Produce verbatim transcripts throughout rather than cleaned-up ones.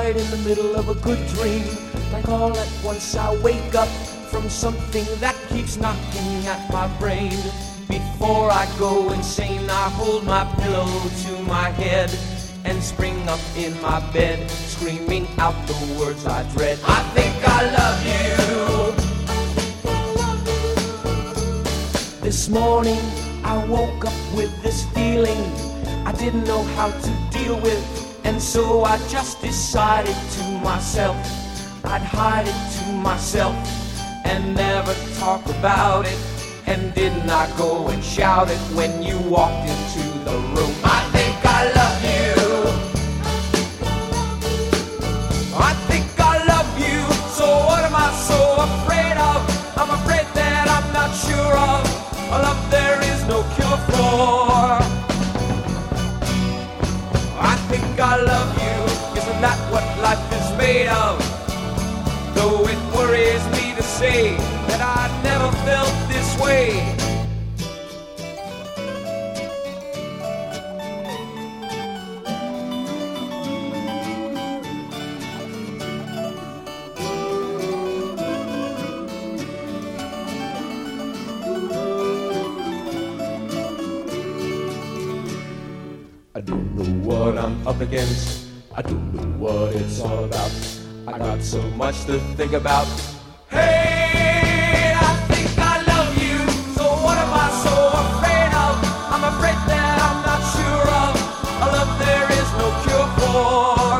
right in the middle of a good dream. Like all at once I wake up from something that keeps knocking at my brain. Before I go insane, I hold my pillow to my head and spring up in my bed, screaming out the words I dread. I think I love you. This morning I woke up with this feeling I didn't know how to deal with, and so I just decided to myself I'd hide it to myself and never talk about it. And didn't I go and shout it when you walked into the room? I think I love you. I think I love you. So what am I so afraid of? I'm afraid that I'm not sure of a love there is no cure for. I think I love you. Isn't that what life is made of? Though it worries me to say that I never felt this way. I don't know what I'm up against. I don't know what it's all about. I got so much to think about. Hey, I think I love you. So what am I so afraid of? I'm afraid that I'm not sure of a love there is no cure for.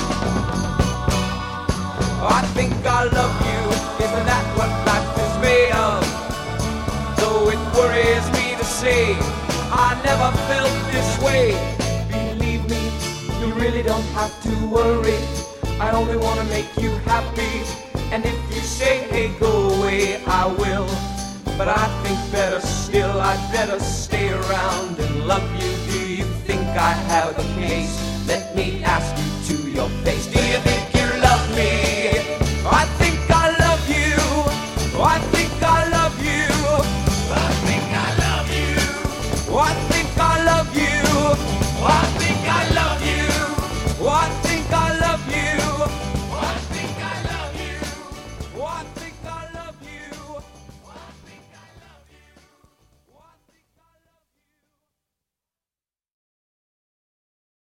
I think I love you. Isn't that what life is made of? Though it worries me to say I never felt this way. Believe me, you really don't have to worry. I only want to make you happy. And if you say, hey, go away, I will. But I think better still, I'd better stay around and love you. Do you think I have a case? Let me ask